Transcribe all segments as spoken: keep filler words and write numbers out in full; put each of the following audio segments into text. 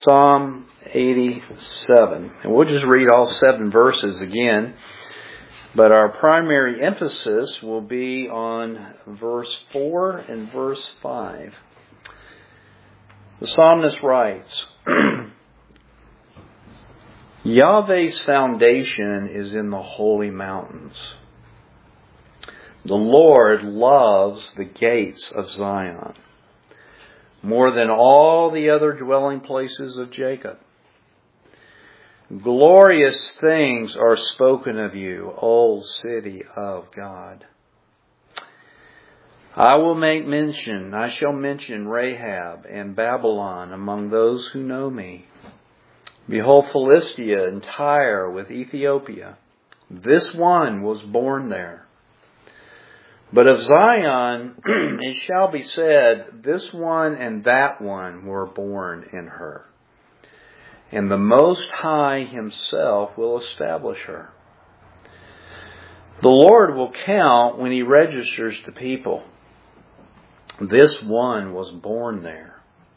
Psalm eighty-seven. And we'll just read all seven verses again. But our primary emphasis will be on verse four and verse five. The psalmist writes, Yahweh's foundation is in the holy mountains. The Lord loves the gates of Zion more than all the other dwelling places of Jacob. Glorious things are spoken of you, O city of God. I will make mention, I shall mention Rahab and Babylon among those who know me. Behold, Philistia and Tyre with Ethiopia. This one was born there. But of Zion it shall be said, this one and that one were born in her. And the Most High Himself will establish her. The Lord will count when He registers the people. This one was born there.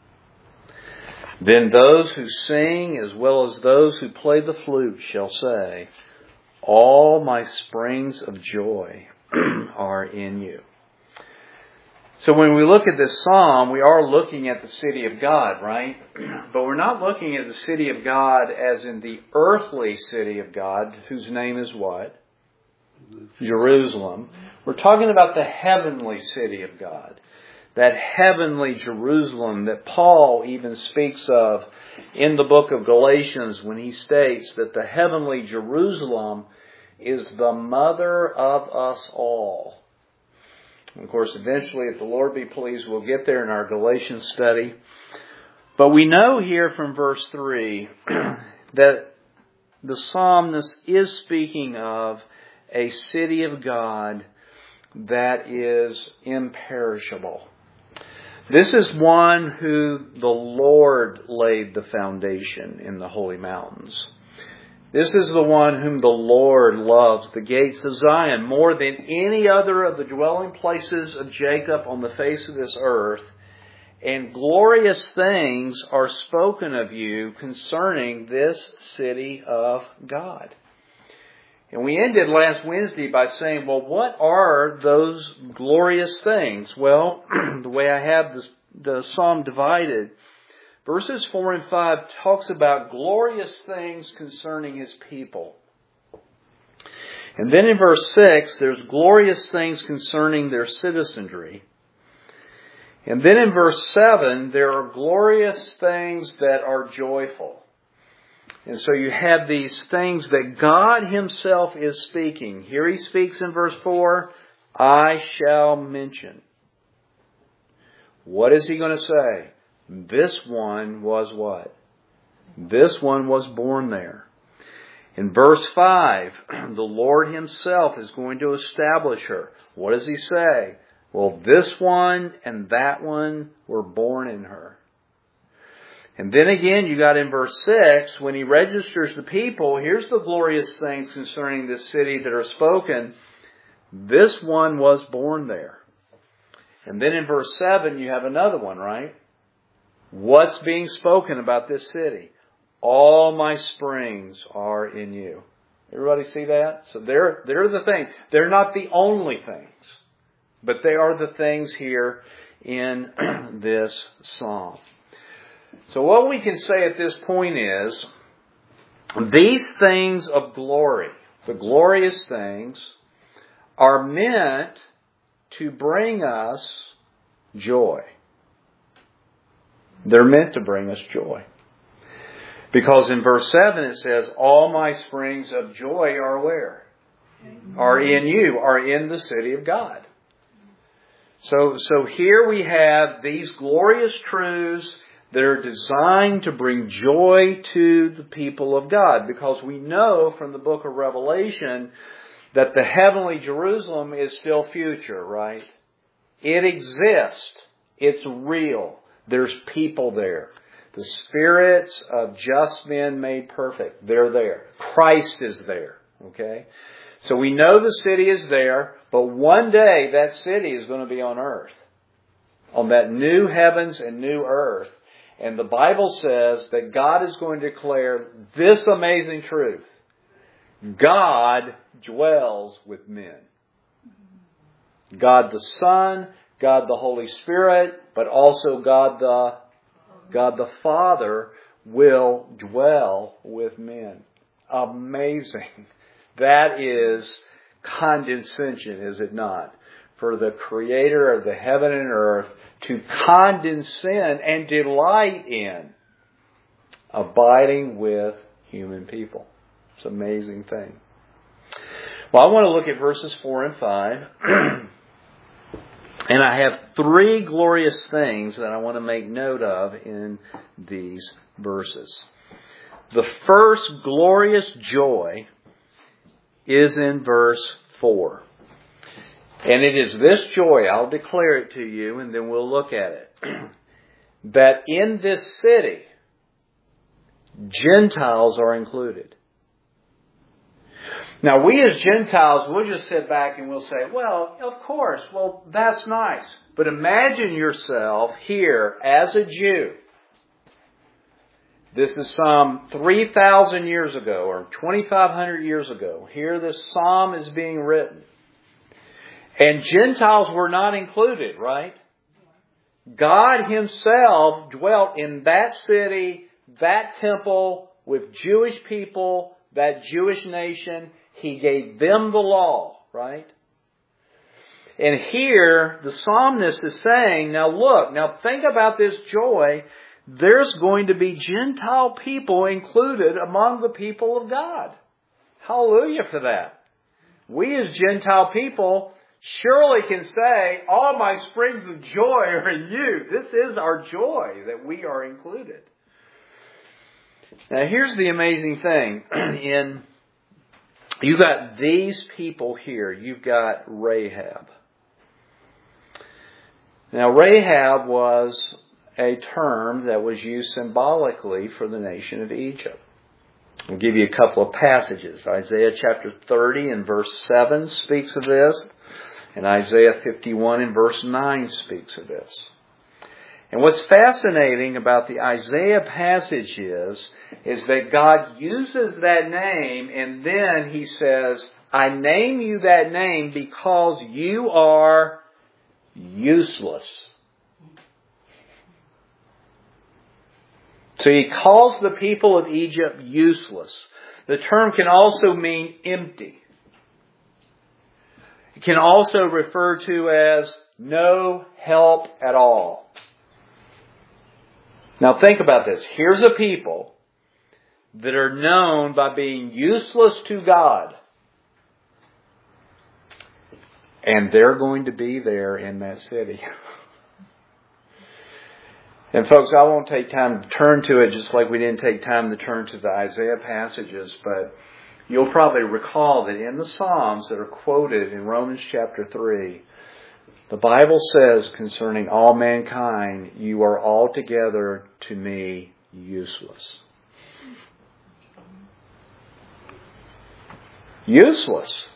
Then those who sing as well as those who play the flute shall say, all my springs of joy are in you. So when we look at this psalm, we are looking at the city of God, right? But we're not looking at the city of God as in the earthly city of God, whose name is what? Jerusalem. We're talking about the heavenly city of God. That heavenly Jerusalem that Paul even speaks of in the book of Galatians when he states that the heavenly Jerusalem is the mother of us all. And of course, eventually, if the Lord be pleased, we'll get there in our Galatians study. But we know here from verse three that the psalmist is speaking of a city of God that is imperishable. This is one who the Lord laid the foundation in the holy mountains. This is the one whom the Lord loves, the gates of Zion, more than any other of the dwelling places of Jacob on the face of this earth. And glorious things are spoken of you concerning this city of God. And we ended last Wednesday by saying, well, what are those glorious things? Well, the way I have this, the psalm divided, verses four and five talks about glorious things concerning His people. And then in verse six, there's glorious things concerning their citizenry. And then in verse seven, there are glorious things that are joyful. And so you have these things that God Himself is speaking. Here He speaks in verse four, I shall mention. What is He going to say? This one was what? This one was born there. In verse five, the Lord Himself is going to establish her. What does He say? Well, this one and that one were born in her. And then again, you got in verse six, when He registers the people, here's the glorious things concerning this city that are spoken. This one was born there. And then in verse seven, you have another one, right? What's being spoken about this city? All my springs are in you. Everybody see that? So they're, they're the things. They're not the only things, but they are the things here in this psalm. So what we can say at this point is, these things of glory, the glorious things, are meant to bring us joy. They're meant to bring us joy. Because in verse seven it says, all my springs of joy are where? Are in you, are in the city of God. So, so here we have these glorious truths that are designed to bring joy to the people of God. Because we know from the book of Revelation that the heavenly Jerusalem is still future, right? It exists. It's real. There's people there. The spirits of just men made perfect, they're there. Christ is there. Okay? So we know the city is there, but one day that city is going to be on earth. On that new heavens and new earth. And the Bible says that God is going to declare this amazing truth. God dwells with men. God the Son, God the Holy Spirit, but also God the, God the Father will dwell with men. Amazing. That is condescension, is it not? For the Creator of the heaven and earth to condescend and delight in abiding with human people. It's an amazing thing. Well, I want to look at verses four and five. And I have three glorious things that I want to make note of in these verses. The first glorious joy is in verse four. And it is this joy, I'll declare it to you, and then we'll look at it, that in this city, Gentiles are included. Now, we as Gentiles, we'll just sit back and we'll say, well, of course, well, that's nice. But imagine yourself here as a Jew. This is some three thousand years ago or twenty-five hundred years ago. Here this psalm is being written. And Gentiles were not included, right? God Himself dwelt in that city, that temple, with Jewish people, that Jewish nation. He gave them the law, right? And here, the psalmist is saying, now look, now think about this joy. There's going to be Gentile people included among the people of God. Hallelujah for that. We as Gentile people surely can say, all my springs of joy are in you. This is our joy that we are included. Now here's the amazing thing. In You've got these people here. You've got Rahab. Now Rahab was a term that was used symbolically for the nation of Egypt. I'll give you a couple of passages. Isaiah chapter thirty and verse seven speaks of this. And Isaiah fifty-one and verse nine speaks of this. And what's fascinating about the Isaiah passage is, is that God uses that name and then He says, I name you that name because you are useless. So He calls the people of Egypt useless. The term can also mean empty. It can also refer to as no help at all. Now think about this. Here's a people that are known by being useless to God. And they're going to be there in that city. And folks, I won't take time to turn to it just like we didn't take time to turn to the Isaiah passages, but you'll probably recall that in the Psalms that are quoted in Romans chapter three, the Bible says concerning all mankind, you are altogether to me useless. Useless.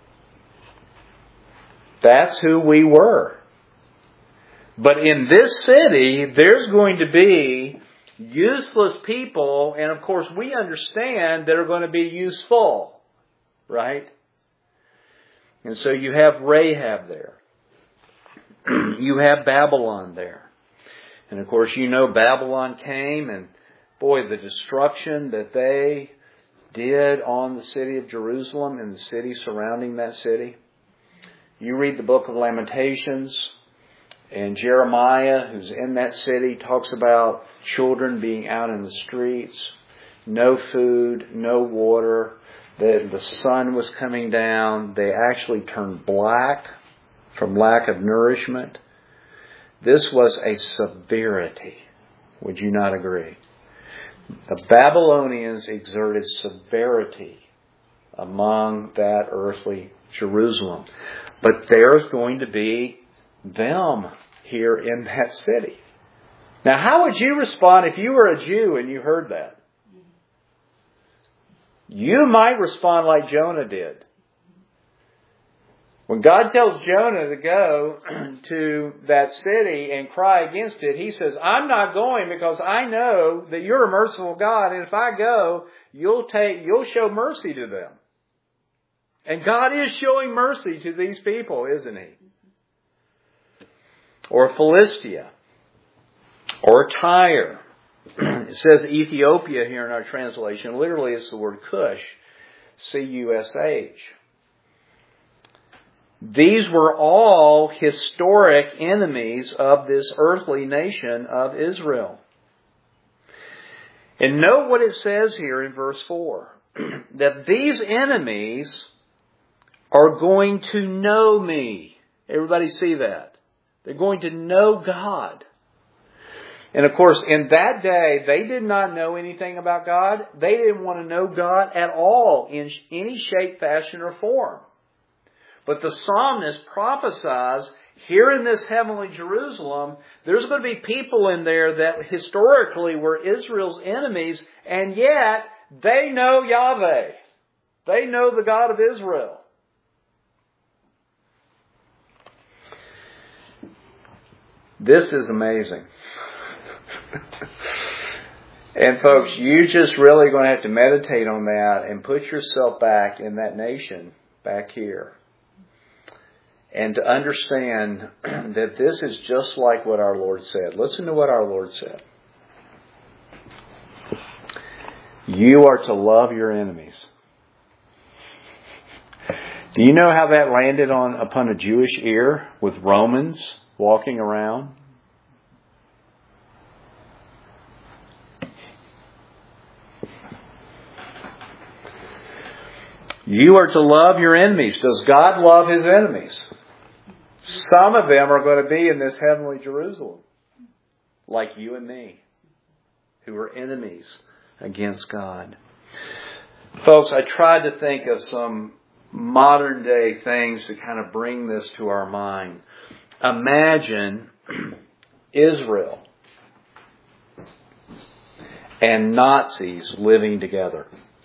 That's who we were. But in this city, there's going to be useless people, and of course we understand that are going to be useful, right? And so you have Rahab there. You have Babylon there. And of course you know Babylon came, and boy, the destruction that they did on the city of Jerusalem and the city surrounding that city. You read the book of Lamentations, and Jeremiah, who's in that city, talks about children being out in the streets, no food, no water, the, the sun was coming down, they actually turned black from lack of nourishment. This was a severity. Would you not agree? The Babylonians exerted severity among that earthly Jerusalem. But there's going to be them here in that city. Now, how would you respond if you were a Jew and you heard that? You might respond like Jonah did. When God tells Jonah to go to that city and cry against it, He says, I'm not going because I know that you're a merciful God, and if I go, you'll take, you'll show mercy to them. And God is showing mercy to these people, isn't He? Or Philistia. Or Tyre. It says Ethiopia here in our translation. Literally it's the word Cush. C U S H. These were all historic enemies of this earthly nation of Israel. And note what it says here in verse four. That these enemies are going to know me. Everybody see that? They're going to know God. And of course, in that day, they did not know anything about God. They didn't want to know God at all in any shape, fashion, or form. But the psalmist prophesies, here in this heavenly Jerusalem, there's going to be people in there that historically were Israel's enemies, and yet they know Yahweh. They know the God of Israel. This is amazing. And folks, you just really going to have to meditate on that and put yourself back in that nation back here. And to understand that this is just like what our Lord said. Listen to what our Lord said. You are to love your enemies. Do you know how that landed on upon a Jewish ear with Romans walking around? You are to love your enemies. Does God love His enemies? Some of them are going to be in this heavenly Jerusalem, like you and me, who are enemies against God. Folks, I tried to think of some modern day things to kind of bring this to our mind. Imagine Israel and Nazis living together.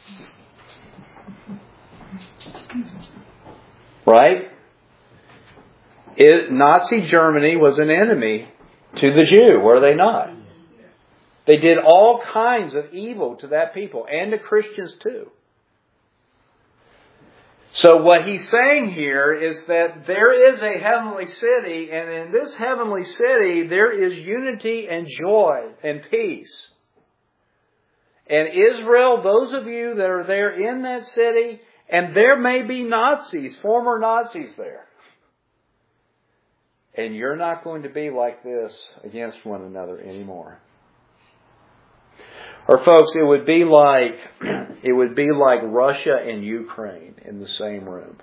Right? It, Nazi Germany was an enemy to the Jew, were they not? They did all kinds of evil to that people and to Christians too. So what he's saying here is that there is a heavenly city, and in this heavenly city there is unity and joy and peace. And Israel, those of you that are there in that city, and there may be Nazis, former Nazis there. And you're not going to be like this against one another anymore. Or folks, it would be like it would be like Russia and Ukraine in the same room.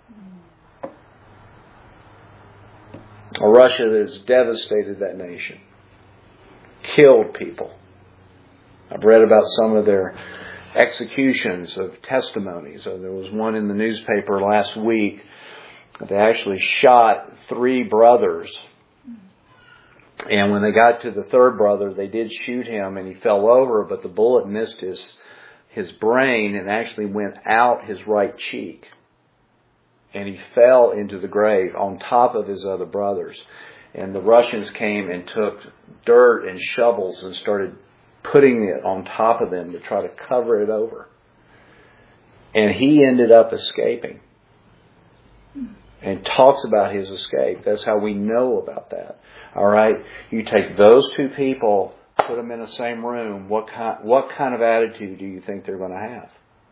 Or Russia that has devastated that nation. Killed people. I've read about some of their executions of testimonies. So there was one in the newspaper last week. They actually shot three brothers. And when they got to the third brother, they did shoot him and he fell over, but the bullet missed his, his brain and actually went out his right cheek. And he fell into the grave on top of his other brothers. And the Russians came and took dirt and shovels and started putting it on top of them to try to cover it over. And he ended up escaping. And talks about his escape. That's how we know about that. All right? You take those two people, put them in the same room, what kind, what kind of attitude do you think they're going to have?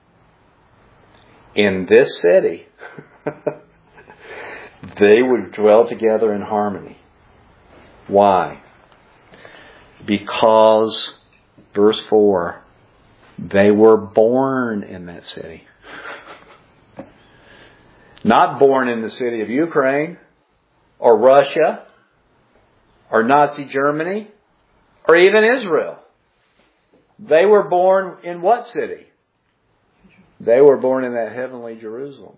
In this city, they would dwell together in harmony. Why? Because, verse four, they were born in that city. Not born in the city of Ukraine, or Russia, or Nazi Germany, or even Israel. They were born in what city? They were born in that heavenly Jerusalem.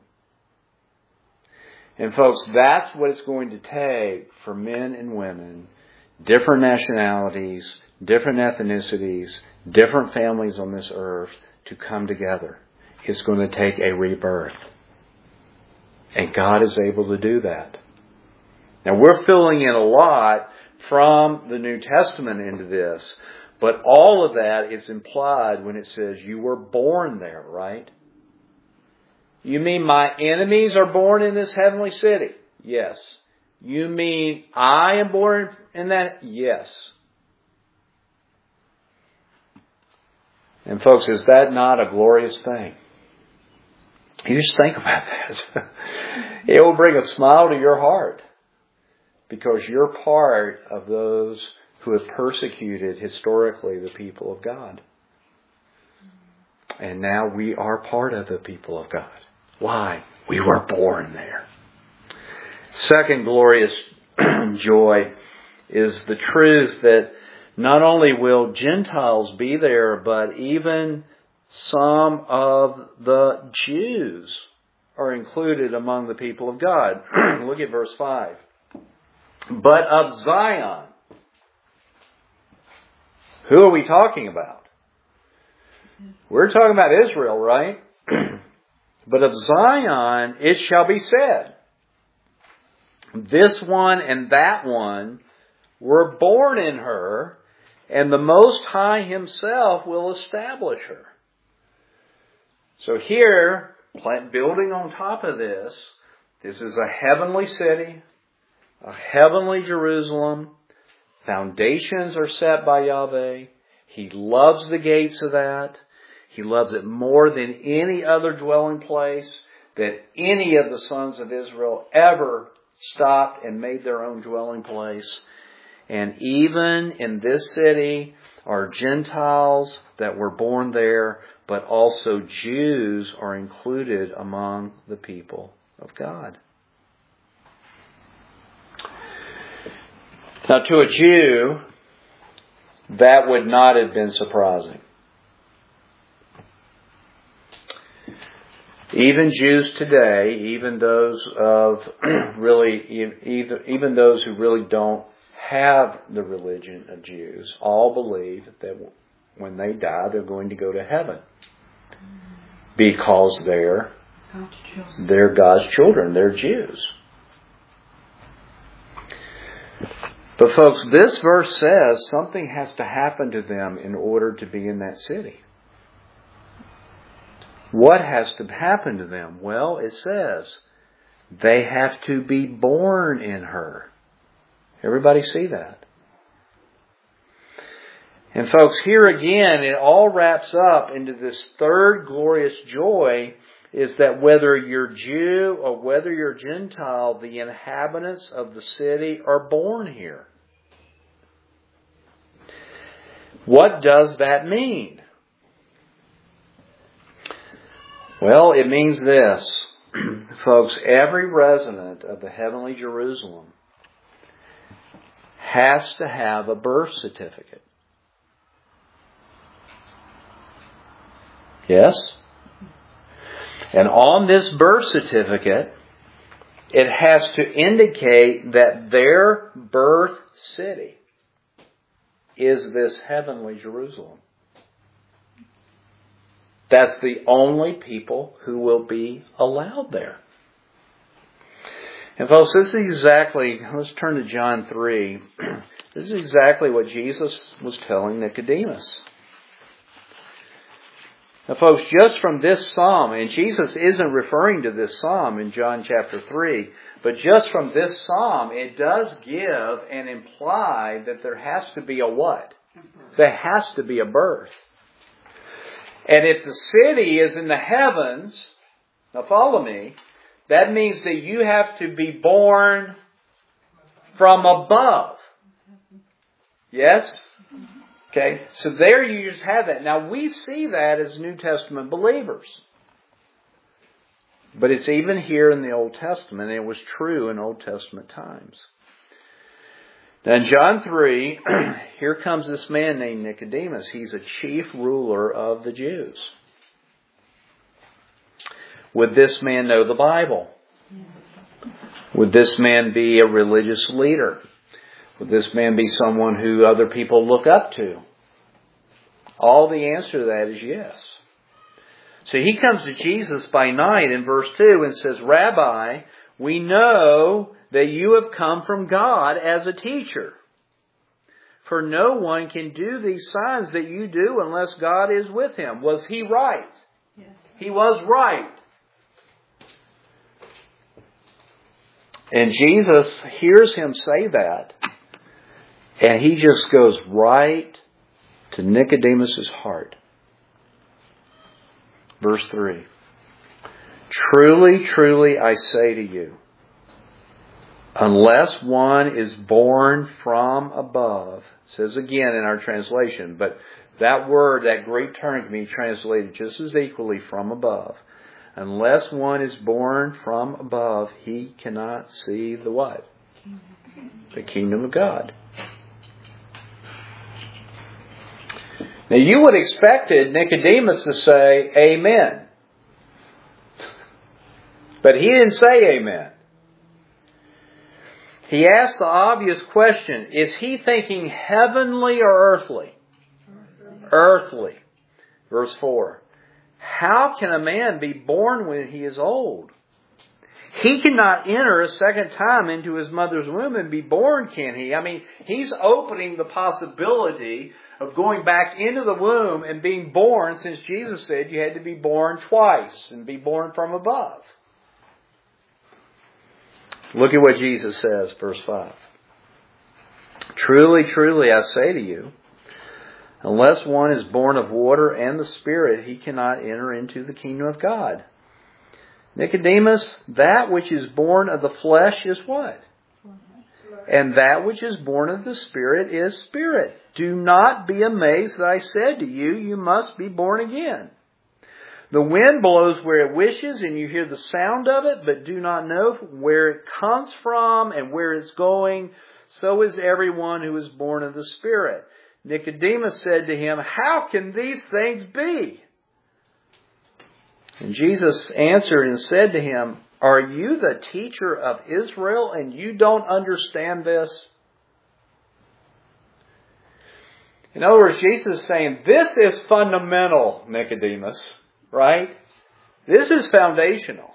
And folks, that's what it's going to take for men and women, different nationalities, different ethnicities, different families on this earth to come together. It's going to take a rebirth. And God is able to do that. Now we're filling in a lot from the New Testament into this, but all of that is implied when it says you were born there, right? You mean my enemies are born in this heavenly city? Yes. You mean I am born in that? Yes. And folks, is that not a glorious thing? You just think about that. It will bring a smile to your heart because you're part of those who have persecuted historically the people of God. And now we are part of the people of God. Why? We were born there. Second glorious joy is the truth that not only will Gentiles be there, but even some of the Jews are included among the people of God. Look at verse five. But of Zion. Who are we talking about? We're talking about Israel, right? But of Zion it shall be said, this one and that one were born in her, and the Most High Himself will establish her. So here, building on top of this, this is a heavenly city, a heavenly Jerusalem. Foundations are set by Yahweh. He loves the gates of that. He loves it more than any other dwelling place that any of the sons of Israel ever stopped and made their own dwelling place. And even in this city are Gentiles that were born there, but also Jews are included among the people of God. Now, to a Jew, that would not have been surprising. Even Jews today, even those of really, even those who really don't have the religion of Jews, all believe that when they die, they're going to go to heaven because they're they're God's children. They're Jews. But folks, this verse says something has to happen to them in order to be in that city. What has to happen to them? Well, it says they have to be born in her. Everybody see that? And folks, here again, it all wraps up into this third glorious joy, is that whether you're Jew or whether you're Gentile, the inhabitants of the city are born here. What does that mean? Well, it means this. Folks, every resident of the heavenly Jerusalem has to have a birth certificate. Yes? And on this birth certificate, it has to indicate that their birth city is this heavenly Jerusalem. That's the only people who will be allowed there. And folks, this is exactly, let's turn to John three. This is exactly what Jesus was telling Nicodemus. Now folks, just from this psalm, and Jesus isn't referring to this psalm in John chapter three, but just from this psalm, it does give and imply that there has to be a what? There has to be a birth. And if the city is in the heavens, now follow me, that means that you have to be born from above. Yes? Okay, so there you just have that. Now we see that as New Testament believers. But it's even here in the Old Testament, and it was true in Old Testament times. Now in John three, here comes this man named Nicodemus. He's a chief ruler of the Jews. Would this man know the Bible? Would this man be a religious leader? Would this man be someone who other people look up to? All the answer to that is yes. So he comes to Jesus by night in verse two and says, Rabbi, we know that you have come from God as a teacher. For no one can do these signs that you do unless God is with him. Was he right? Yes. He was right. And Jesus hears him say that. And he just goes right to Nicodemus' heart. Verse three. Truly, truly, I say to you, unless one is born from above, it says again in our translation, but that word, that Greek term can be translated just as equally from above. Unless one is born from above, he cannot see the what? The kingdom of God. Now you would have expected Nicodemus to say, Amen. But he didn't say amen. He asked the obvious question, is he thinking heavenly or earthly? Earthly. Earthly. Verse four. How can a man be born when he is old? He cannot enter a second time into his mother's womb and be born, can he? I mean, he's opening the possibility of going back into the womb and being born, since Jesus said you had to be born twice and be born from above. Look at what Jesus says, verse five. Truly, truly, I say to you, unless one is born of water and the Spirit, he cannot enter into the kingdom of God. Nicodemus, that which is born of the flesh is what? And that which is born of the Spirit is spirit. Do not be amazed that I said to you, you must be born again. The wind blows where it wishes, and you hear the sound of it, but do not know where it comes from and where it's going. So is everyone who is born of the Spirit. Nicodemus said to him, how can these things be? And Jesus answered and said to him, are you the teacher of Israel and you don't understand this? In other words, Jesus is saying, this is fundamental, Nicodemus, right? This is foundational.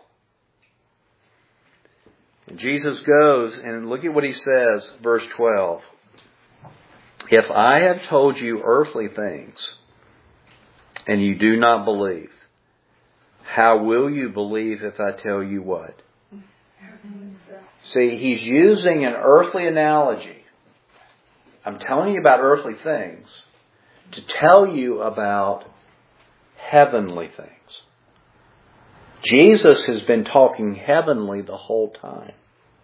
And Jesus goes, and look at what he says, verse twelve. If I have told you earthly things, and you do not believe, how will you believe if I tell you what? See, he's using an earthly analogy. I'm telling you about earthly things to tell you about heavenly things. Jesus has been talking heavenly the whole time.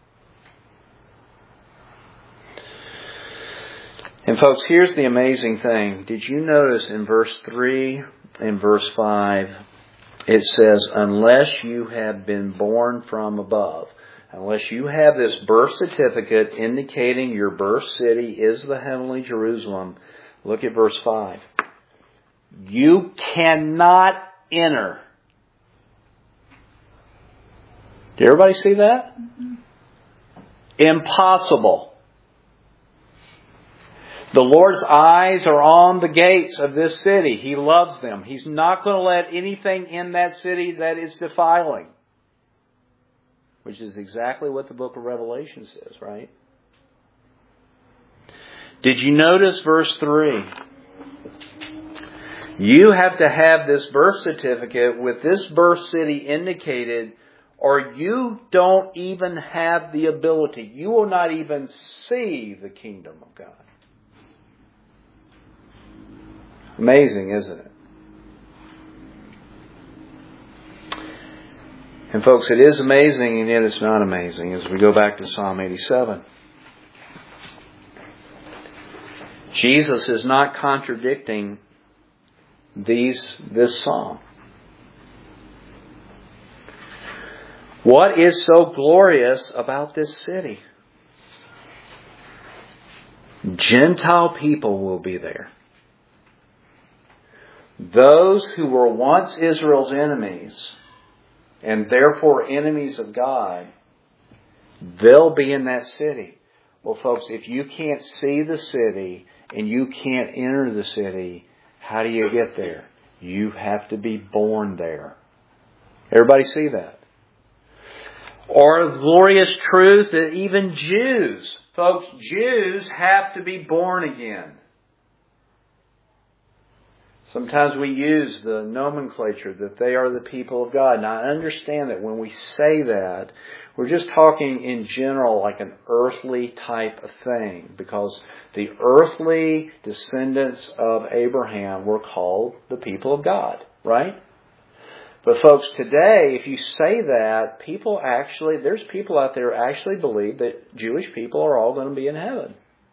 And folks, here's the amazing thing. Did you notice in verse three and verse five, it says, unless you have been born from above, unless you have this birth certificate indicating your birth city is the heavenly Jerusalem, look at verse five. You cannot enter. Did everybody see that? Mm-hmm. Impossible. The Lord's eyes are on the gates of this city. He loves them. He's not going to let anything in that city that is defiling. Which is exactly what the book of Revelation says, right? Did you notice verse three? You have to have this birth certificate with this birth city indicated, or you don't even have the ability. You will not even see the kingdom of God. Amazing, isn't it? And folks, it is amazing, and yet it's not amazing as we go back to Psalm eighty-seven. Jesus is not contradicting these this psalm. What is so glorious about this city? Gentile people will be there. Those who were once Israel's enemies, and therefore enemies of God, they'll be in that city. Well, folks, if you can't see the city and you can't enter the city, how do you get there? You have to be born there. Everybody see that? Or a glorious truth that even Jews, folks, Jews have to be born again. Sometimes we use the nomenclature that they are the people of God. Now I understand that when we say that, we're just talking in general like an earthly type of thing. Because the earthly descendants of Abraham were called the people of God, right? But folks, today, if you say that, people actually, there's people out there who actually believe that Jewish people are all going to be in heaven.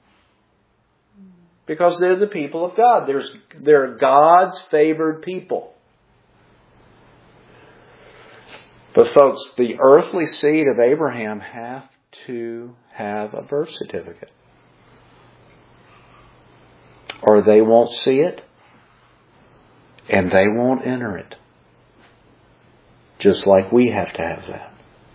Because they're the people of God. There's, they're God's favored people. But folks, the earthly seed of Abraham have to have a birth certificate. Or they won't see it, and they won't enter it. Just like we have to have that.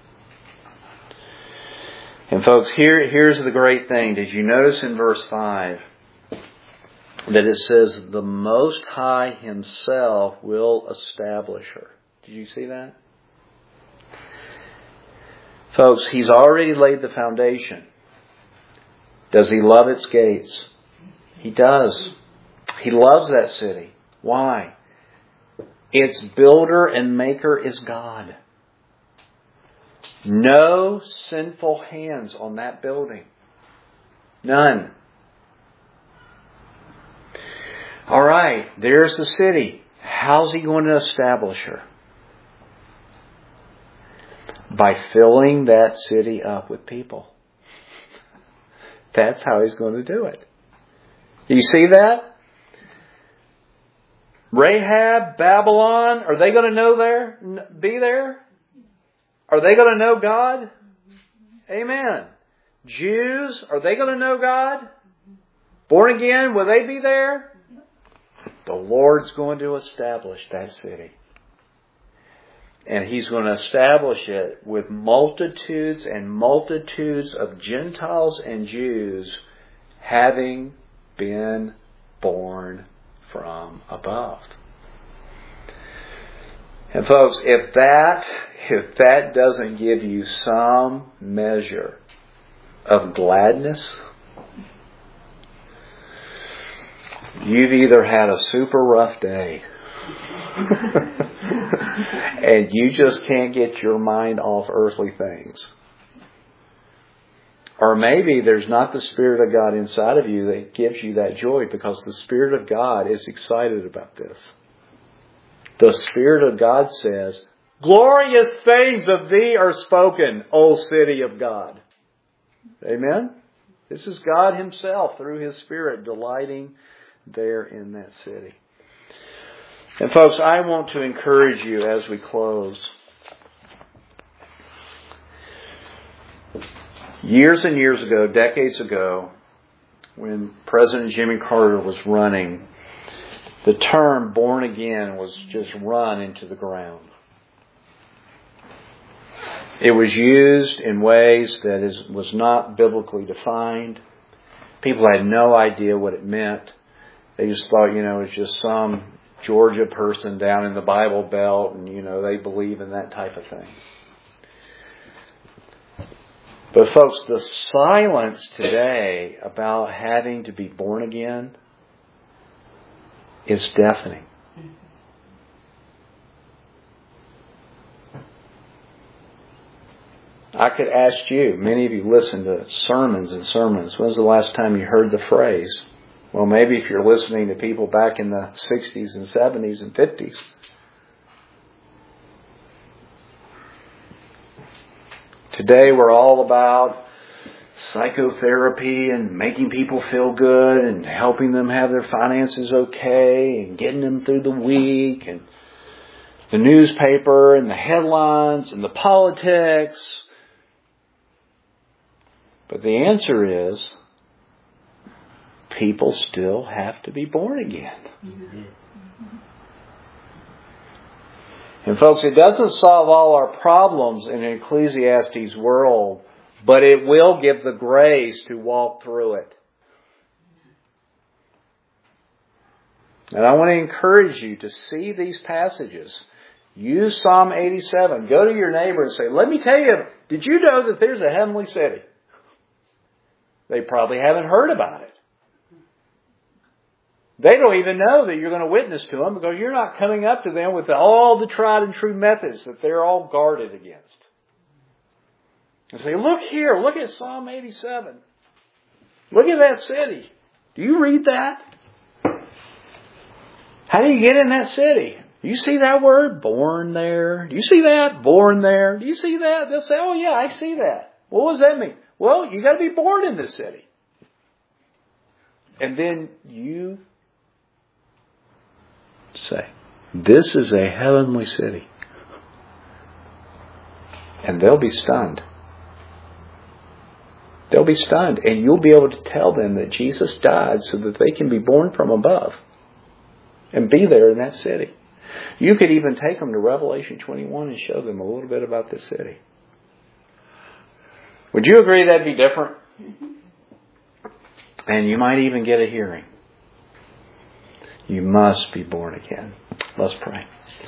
And folks, here, here's the great thing. Did you notice in verse five that it says, the Most High Himself will establish her? Did you see that? Folks, He's already laid the foundation. Does He love its gates? He does. He loves that city. Why? Its builder and maker is God. No sinful hands on that building. None. All right, there's the city. How's He going to establish her? By filling that city up with people. That's how He's going to do it. Do you see that? Rahab, Babylon, are they going to know there? Be there? Are they going to know God? Amen. Jews, are they going to know God? Born again, will they be there? The Lord's going to establish that city. And He's going to establish it with multitudes and multitudes of Gentiles and Jews having been born from above. And folks, if that, if that doesn't give you some measure of gladness, you've either had a super rough day and you just can't get your mind off earthly things. Or maybe there's not the Spirit of God inside of you that gives you that joy, because the Spirit of God is excited about this. The Spirit of God says, glorious things of thee are spoken, O city of God. Amen? This is God Himself through His Spirit delighting there in that city. And folks, I want to encourage you as we close. Years and years ago, decades ago, when President Jimmy Carter was running, the term born again was just run into the ground. It was used in ways that is, was not biblically defined. People had no idea what it meant. They just thought, you know, it was just some Georgia person down in the Bible Belt, and, you know, they believe in that type of thing. But folks, the silence today about having to be born again is deafening. I could ask you, many of you listen to sermons and sermons. When's the last time you heard the phrase? Well, maybe if you're listening to people back in the sixties and seventies and fifties. Today we're all about psychotherapy and making people feel good and helping them have their finances okay and getting them through the week, and the newspaper and the headlines and the politics. But the answer is, people still have to be born again. Mm-hmm. And folks, it doesn't solve all our problems in an Ecclesiastes world, but it will give the grace to walk through it. And I want to encourage you to see these passages. Use Psalm eighty-seven. Go to your neighbor and say, let me tell you, did you know that there's a heavenly city? They probably haven't heard about it. They don't even know that you're going to witness to them because you're not coming up to them with all the tried and true methods that they're all guarded against. And say, look here, look at Psalm eighty-seven. Look at that city. Do you read that? How do you get in that city? Do you see that word? Born there. Do you see that? Born there. Do you see that? They'll say, oh yeah, I see that. Well, what does that mean? Well, you got to be born in this city. And then you say, this is a heavenly city. And they'll be stunned. They'll be stunned. And you'll be able to tell them that Jesus died so that they can be born from above and be there in that city. You could even take them to Revelation twenty-one and show them a little bit about this city. Would you agree that'd be different? And you might even get a hearing. You must be born again. Let's pray.